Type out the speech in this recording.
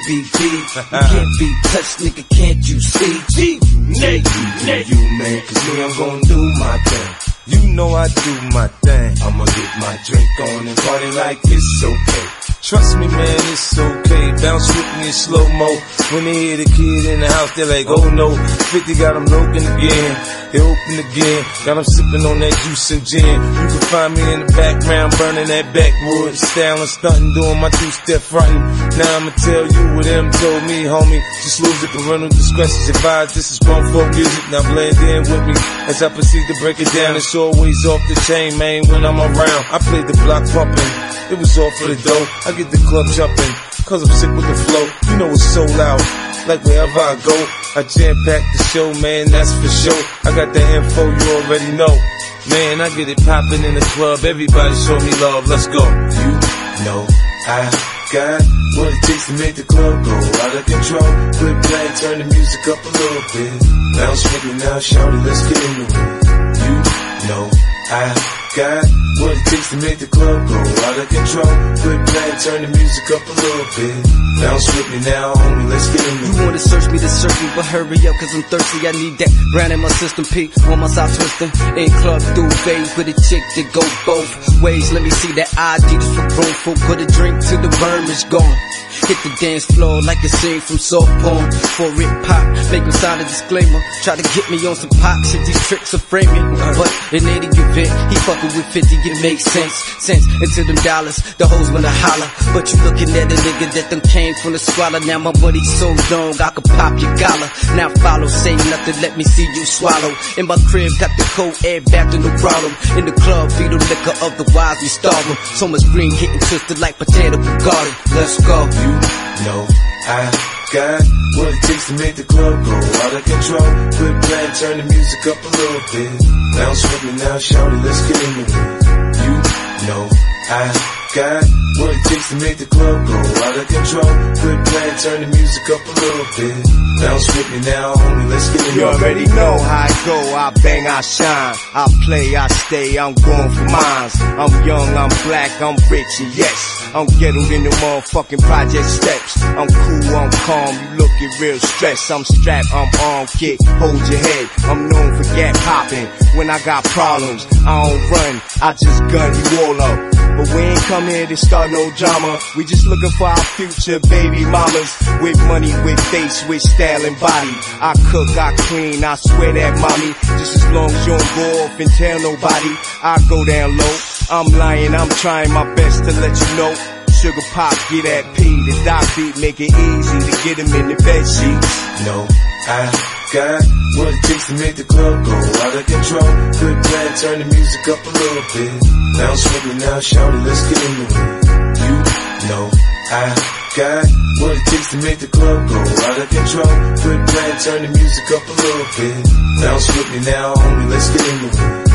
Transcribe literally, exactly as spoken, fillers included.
be beat. You can't be touched, nigga, can't you see? G, Nate, Nate, you man, cause me, I'm gon' do my thing. You know I do my thing. I'ma get my drink on and party like it's okay. Trust me, man, it's okay. Bounce with me in slow-mo. When they hear the kid in the house, they're like, oh no. fifty got them looking again. They open again. Got them sipping on that juice and gin. You can find me in the background burning that backwood. Styling, stunting, doing my two-step fronting. Now I'ma tell you what them told me, homie. Just lose it, parental discretion advised. This is grown folk music. Now blend in with me as I proceed to break it down. It's always off the chain, man, when I'm around. I play the block pumping. It was all for the dough. I get the club jumping, cause I'm sick with the flow. You know it's so loud, like wherever I go. I jam-pack the show, man, that's for sure. I got the info, you already know. Man, I get it popping in the club. Everybody show me love, let's go. You know I got what it takes to make the club go out of control. Quit playing, turn the music up a little bit. Bounce with me now, shout it, let's get into it. You know I got what it takes to make the club go out of control. Quit playing, turn the music up a little bit. Bounce with me now, homie, let's get into it. You wanna search me to search me, but hurry up, cause I'm thirsty. I need that brand in my system, P on my side twisting. In club through phase with a chick that go both ways. Let me see that I D just for grown folk. Put a drink till the worm is gone. Hit the dance floor like a scene from soft porn. For it pop, make him sign a disclaimer. Try to get me on some pop shit, these tricks are framing. But in any event, he fucking with fifty, it makes sense. Sense into them dollars, the hoes wanna holler. But you looking at a nigga that done came from the squalor. Now my money's so long, I could pop your collar. Now follow, say nothing, let me see you swallow. In my crib, got the cold air back to no problem. In the club, feed the liquor, otherwise we starve them. So much green getting twisted like potato garden. Let's go. You know I got what it takes to make the club go out of control. Quit playing, turn the music up a little bit. Bounce with me now, shout it, let's get into it. You know I got what it takes to make the club go out of control. Quit playing, turn the music up a little bit. Bounce with me now, homie, let's get into it. You already know how I go, I bang, I shine. I play, I stay, I'm going for mines. I'm young, I'm black, I'm rich, and yes, I'm ghettoed in the motherfucking project steps. I'm cool, I'm calm, you looking real stressed. I'm strapped, I'm armed, kick, hold your head. I'm known for gap hopping. When I got problems, I don't run, I just gun you all up. But we ain't come here to start no drama. We just looking for our future baby mamas. With money, with face, with style and body. I cook, I clean, I swear that mommy. Just as long as you don't go off and tell nobody, I go down low. I'm lying, I'm trying my best to let you know. Sugar pop, get that P, the dot beat, make it easy to get him in the bed sheets. No, I got what it takes to make the club go out of control. Quit playing, turn the music up a little bit. Bounce with me now, shout it, let's get into it. You know I got what it takes to make the club go out of control. Quit playing, turn the music up a little bit. Bounce with me now, homie, let's get into it.